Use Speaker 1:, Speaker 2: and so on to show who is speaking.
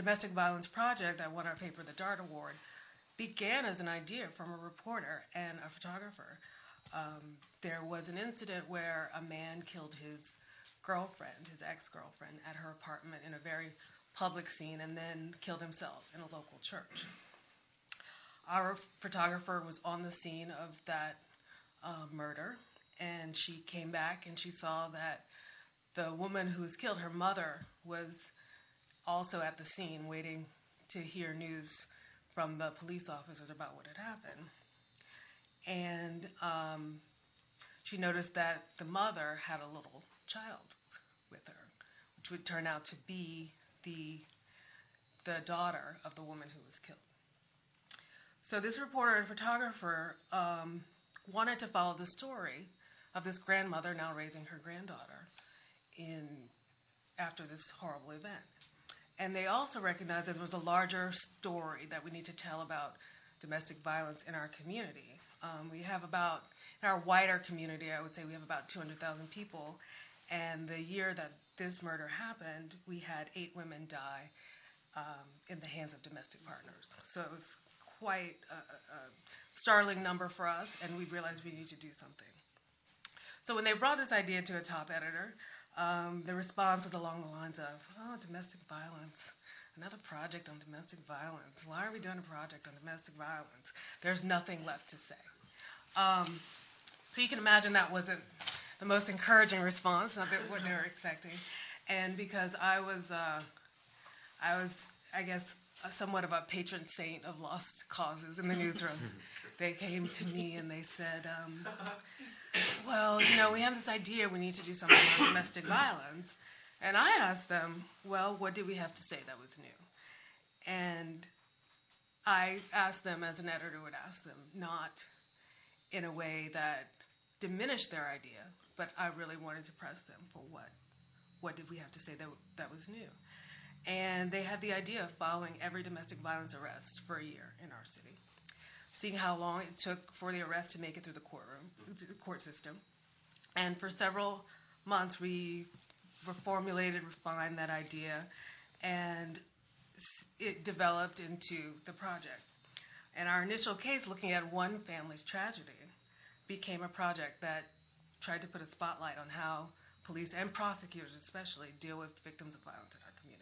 Speaker 1: domestic violence project that won our paper the DART Award began as an idea from a reporter and a photographer. There was an incident where a man killed his girlfriend, his ex-girlfriend, at her apartment in a very public scene and then killed himself in a local church. Our photographer was on the scene of that murder, and she came back and she saw that the woman who was killed, her mother, was also at the scene waiting to hear news from the police officers about what had happened. And she noticed that the mother had a little child with her, which would turn out to be the daughter of the woman who was killed. So this reporter and photographer wanted to follow the story of this grandmother now raising her granddaughter after this horrible event. And they also recognized that there was a larger story that we need to tell about domestic violence in our community. We have about, in our wider community, I would say we have about 200,000 people. And the year that this murder happened, we had 8 women die in the hands of domestic partners. So it was quite a startling number for us, and we realized we need to do something. So when they brought this idea to a top editor, the response was along the lines of, oh, domestic violence, another project on domestic violence. Why are we doing a project on domestic violence? There's nothing left to say. So you can imagine that wasn't the most encouraging response, not what they were expecting. And because I was, I guess, somewhat of a patron saint of lost causes in the newsroom, they came to me and they said, well, we have this idea we need to do something on domestic violence. And I asked them, well, what did we have to say that was new? And I asked them, as an editor would ask them, not in a way that diminished their idea, but I really wanted to press them for what did we have to say that was new. And they had the idea of following every domestic violence arrest for a year in our city, seeing how long it took for the arrest to make it through the court system. And for several months, we reformulated, refined that idea, and it developed into the project. And our initial case, looking at one family's tragedy, became a project that tried to put a spotlight on how police and prosecutors especially deal with victims of violence in our community.